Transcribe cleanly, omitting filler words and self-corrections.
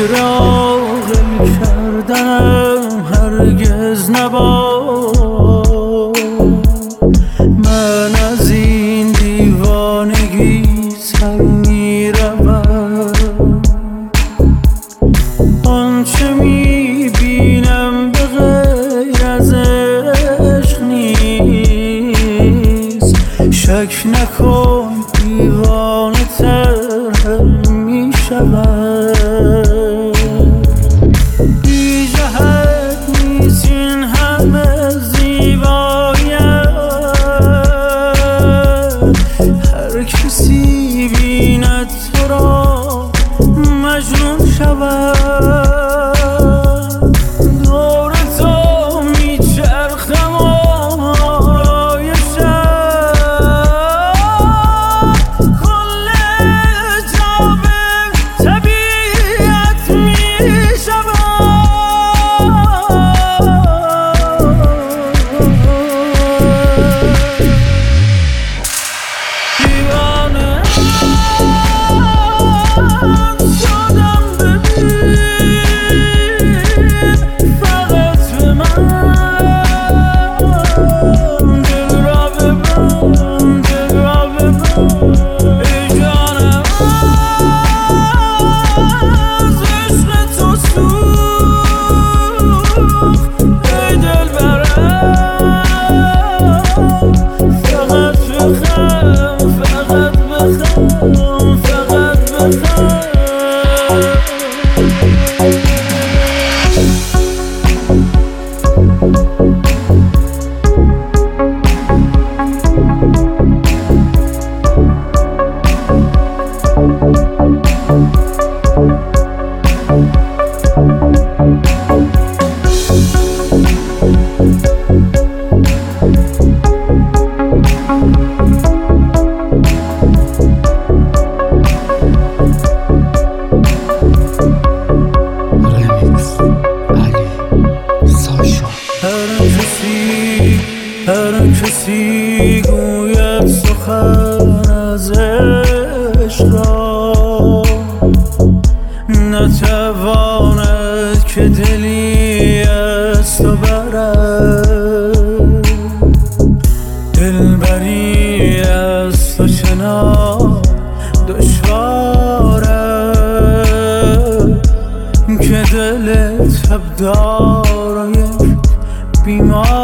عاقل کردنم هرگز نباد. من از این دیوانگی سر میروم، آنچه میبینم به غیر از عشق نیست. شک نکن دیوانه تر میشود، بی جهت نیست این همه زیباییت. هر کسی بیند تو را مجنون شود. دور تو میچرخم آرای شب، کل جا به طبیعت میشود. دیوانه شدم ببین فقط به من، دل را ببند، دل را ببند ای جانم. از عشق تو سوخت ای دلبرم، فقط بخند، فقط بخند، فقط بخند. هر کسی گوید سخن از عشق را، نتواند که دلی از تو برد. دلبری از تو چنان دشواره که دل تبدار یک بیمار